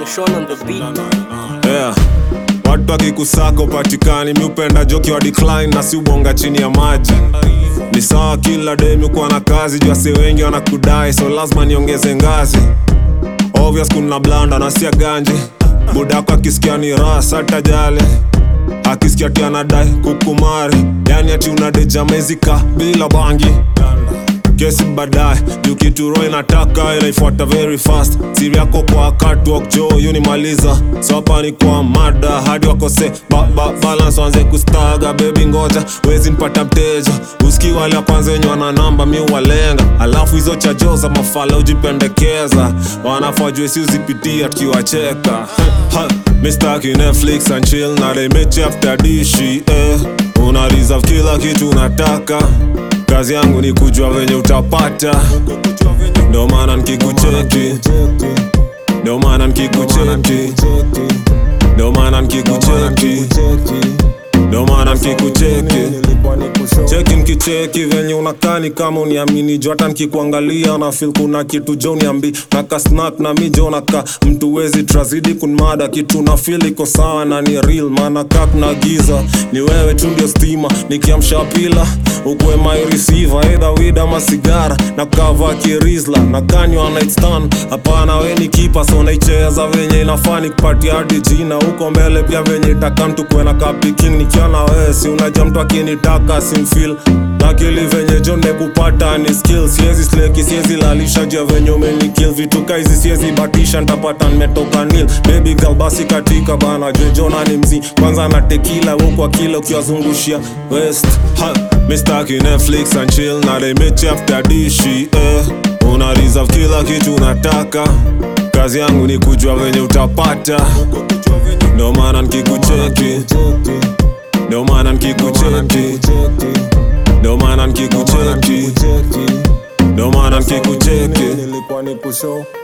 Sean on the beat. Yeah. Watu wakikusaka upatikani, mi upenda joki wa decline na si ubonga chini ya maji. Ni sawa kila day mi kuwa na kazi, jua si wengi wanakudai, so lazima niongeze ngazi. Obvious kuna blanda na siya ganji, budako akisikia ni rasa atajali. Akisikia ati anadai kukumari, yani ati unadeja mezika bila bangi. Kesi badai, juu kitu roho inataka inaifuata very fast. Siri yako kwa catwalk Joe, yunimaliza. So hapa ni kwa mada, hadi wakose balance wanze kustaga. Baby ngoja, wezi nipata mteja. Usiki wale kwanza wenye wana namba, mi walenga. Alafu hizo chajo za mafala ujipendekeza. Wanafajwe si uzipitia tukiwacheka. Mistaki Netflix and chill, na they meet you after dishi. Una reserve kila kitu unataka. Kazi yangu ni kujua venye utapata. Ndo maana nikikucheki, ndo maana nikikucheki, ndo maana nikikucheki, ndo maana nikikucheki. Cheki nikicheki venye unakani kama uniamini. Juu hata nikikuangalia na feel kuna kitu jo niambi. Naka snack na mi jo naka mtu wezi trazidi kunmada. Kitu na feel iko sawa na ni real. Maana kak na giza ni wewe tu ndio stima. Nikiamsha pila ukwe my receiver, either weed ama sigara. Na kava kirizla na kanywa night stand. Hapana we ni kipa, so naicheza venye inafani kupati hadi jina. Uko mbele pia venye itakamtu kwe na kapi king. Nikiona we si unajua mtu akinitaka simfeel. Nakili venye jo nekupata ni skill. Siezi sleki, siezi lalisha jia venye umenikill. Vitu kaizi siezi batisha, ntapata nimetoka nil. Baby girl basi katika bana, jejona ni mzi. Kwanza na tequila, wukwa kila ukiwazungushia west. Mistaki Netflix and chill, na they meet you after dishi. Una reserve kila kitu unataka. Kazi yangu ni kujua venye utapata. Ndo maana nikikucheki, ndo maana nikikucheki, ndo maana nikikucheki, ndo maana nikikucheki.